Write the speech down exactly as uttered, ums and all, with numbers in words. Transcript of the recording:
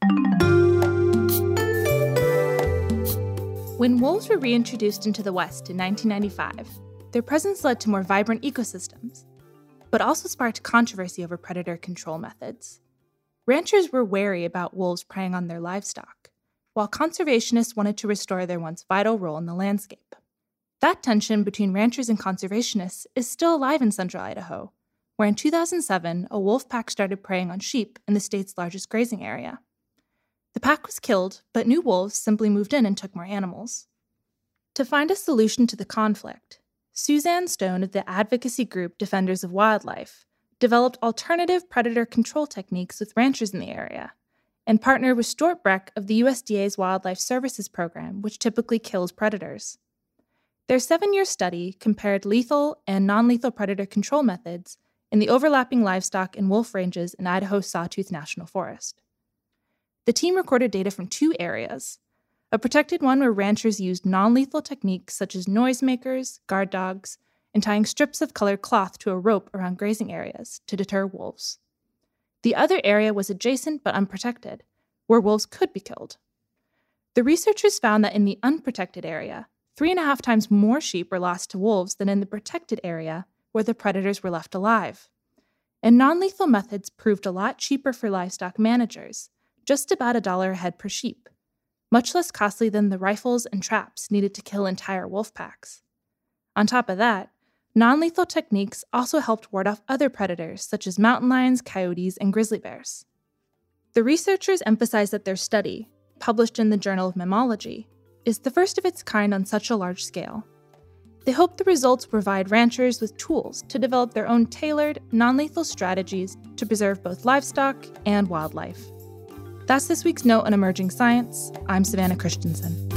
When wolves were reintroduced into the West in nineteen ninety-five, their presence led to more vibrant ecosystems, but also sparked controversy over predator control methods. Ranchers were wary about wolves preying on their livestock, while conservationists wanted to restore their once vital role in the landscape. That tension between ranchers and conservationists is still alive in central Idaho, where in two thousand seven, a wolf pack started preying on sheep in the state's largest grazing area. The pack was killed, but new wolves simply moved in and took more animals. To find a solution to the conflict, Suzanne Stone of the advocacy group Defenders of Wildlife developed alternative predator control techniques with ranchers in the area and partnered with Stuart Breck of the U S D A's Wildlife Services Program, which typically kills predators. Their seven-year study compared lethal and non-lethal predator control methods in the overlapping livestock and wolf ranges in Idaho's Sawtooth National Forest. The team recorded data from two areas, a protected one where ranchers used non-lethal techniques such as noisemakers, guard dogs, and tying strips of colored cloth to a rope around grazing areas to deter wolves. The other area was adjacent but unprotected, where wolves could be killed. The researchers found that in the unprotected area, three and a half times more sheep were lost to wolves than in the protected area where the predators were left alive. And non-lethal methods proved a lot cheaper for livestock managers, just about a dollar a head per sheep, much less costly than the rifles and traps needed to kill entire wolf packs. On top of that, non-lethal techniques also helped ward off other predators such as mountain lions, coyotes, and grizzly bears. The researchers emphasized that their study, published in the Journal of Mammalogy, is the first of its kind on such a large scale. They hope the results provide ranchers with tools to develop their own tailored, non-lethal strategies to preserve both livestock and wildlife. That's this week's Note on Emerging Science. I'm Savannah Christensen.